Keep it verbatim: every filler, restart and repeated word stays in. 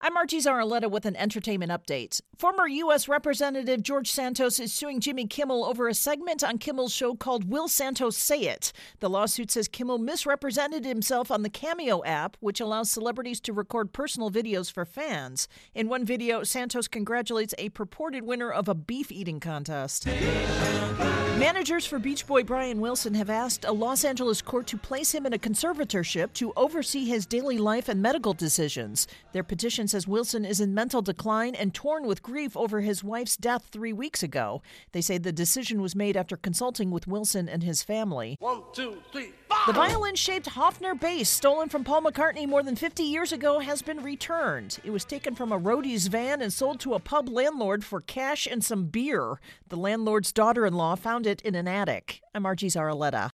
I'm Margie Zaraletta with an entertainment update. Former U S Representative George Santos is suing Jimmy Kimmel over a segment on Kimmel's show called Will Santos Say It? The lawsuit says Kimmel misrepresented himself on the Cameo app, which allows celebrities to record personal videos for fans. In one video, Santos congratulates a purported winner of a beef eating contest. Managers for Beach Boy Brian Wilson have asked a Los Angeles court to place him in a conservatorship to oversee his daily life and medical decisions. Their petition says Wilson is in mental decline and torn with grief over his wife's death three weeks ago. They say the decision was made after consulting with Wilson and his family. One, two, three, five. The violin-shaped Hofner bass stolen from Paul McCartney more than fifty years ago has been returned. It was taken from a roadie's van and sold to a pub landlord for cash and some beer. The landlord's daughter-in-law found it in an attic. I'm Margie Zaraletta.